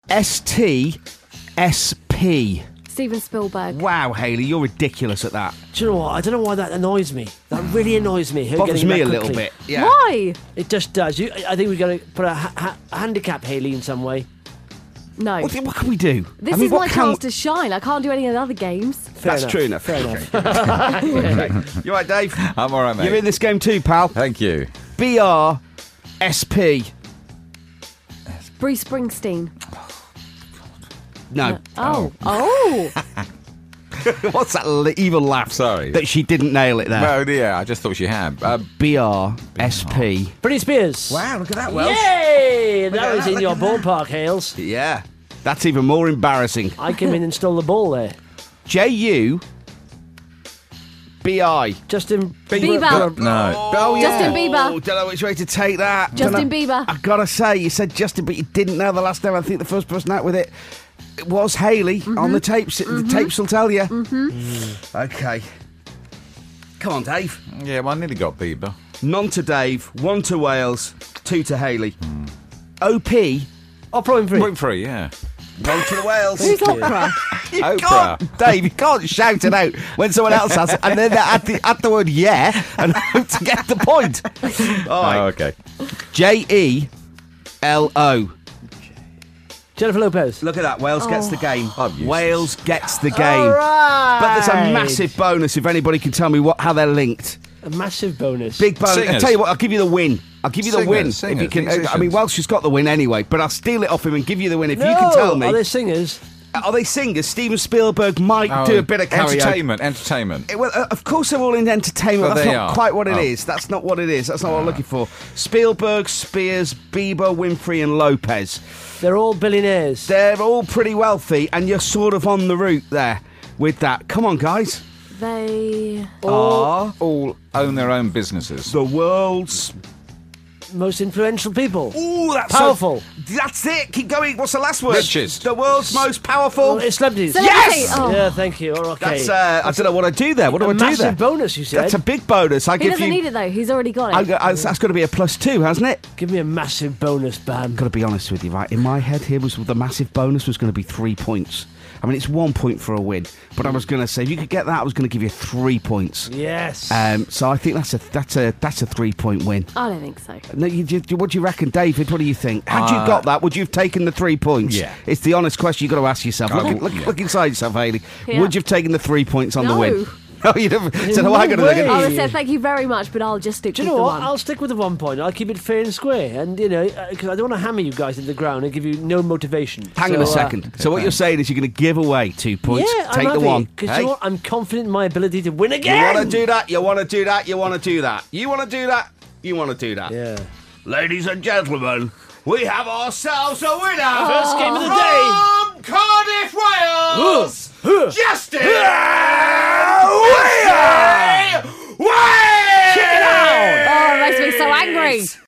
STSP. Steven Spielberg. Wow, Hayley, you're ridiculous at that. Do you know what? I don't know why that annoys me. That really annoys me. her Bothers getting me that a little quickly. bit. Yeah. Why? It just does. I think we've got to put a handicap Hayley in some way. No. What can we do? This I mean, is my chance to shine. I can't do any of the other games. That's true enough. Fair enough. Okay. You all right, Dave? I'm all right, mate. You're in this game too, pal. Thank you. BRSP. Bruce Springsteen. No. Oh. What's that evil laugh? Sorry. That she didn't nail it there. Well, yeah, I just thought she had. BRSP. Britney Spears. Wow, look at that, Welsh. Yay! Look That at was that, in look your at that. ballpark, Hales. Yeah. That's even more embarrassing. I came in and stole the ball there. JUBI. Justin Bieber. No. Oh, yeah. Justin Bieber. Oh, don't know which way to take that. Justin Bieber. I gotta say, you said Justin, but you didn't know the last name. I think the first person out with it was Hayley on the tapes. The tapes will tell you. Okay. Come on, Dave. Yeah, well, I nearly got Bieber. None to Dave, 1 to Wales, 2 to Hayley. OP, Opera Winfrey. Winfrey, yeah. 1 to the Wales. Who's opera? Oprah. Dave, you can't shout it out when someone else has it, and then add the word yeah and hope to get the point. All right. Oh, okay. JELO. Jennifer Lopez. Look at that. Wales gets the game. I'm useless. Wales gets the game. All right. But there's a massive bonus if anybody can tell me how they're linked. A massive bonus. Big bonus. I'll Singers. tell you what, I'll give you the win. I'll give you the win. If you can. Musicians. I mean, Welsh has got the win anyway, but I'll steal it off him and give you the win if No, you can tell me. Are they singers? Are they singers? Steven Spielberg might do a bit of karaoke. Entertainment. Well, of course they're all in entertainment. Well, That's they not are. quite what it Oh. is. That's not what it is. That's not what I'm looking for. Spielberg, Spears, Bieber, Winfrey and Lopez. They're all billionaires. They're all pretty wealthy, and you're sort of on the route there with that. Come on, guys. They. Are All own their own businesses. the world's... Most influential people. Ooh, that's Powerful. That's it. Keep going. What's the last word? Richest. The world's most powerful. Oh, it's celebrities. Celebrity. Yes! Oh. Yeah, thank you. Oh, okay. That's, I don't know what I do there. What do I a do there? massive bonus, you said. That's a big bonus. I He give doesn't you... need it though. He's already got it. That's got to be a +2, hasn't it? Give me a massive bonus, Bam. Got to be honest with you, right? In my head here was the massive bonus was going to be 3 points. I mean, it's 1 point for a win, but I was going to say if you could get that, I was going to give you 3 points. Yes. So I think that's a 3-point win. I don't think so. No, what do you reckon, David? What do you think? Had you got that, would you have taken the 3 points? Yeah. It's the honest question you've got to ask yourself. Look inside yourself, Hayley. Yeah. Would you have taken the 3 points on the No. win? No, you'd have said, No I got to way. I would look have said thank you very much, but I'll just stick Do with you know the what? one. I'll stick with the 1 point. I'll keep it fair and square. And, because I don't want to hammer you guys into the ground and give you no motivation. Hang on a second. So what you're saying is you're going to give away 2 points, Yeah, take I'm the happy, one. Because Hey? you know what? I'm confident in my ability to win again. You want to do that? You want to do that? You want to do that? You want to do that? You want to do that? Yeah. Ladies and gentlemen, we have ourselves a winner! First game of the day. From Cardiff, Wales! Justin! Check it out. Oh, it makes me so angry.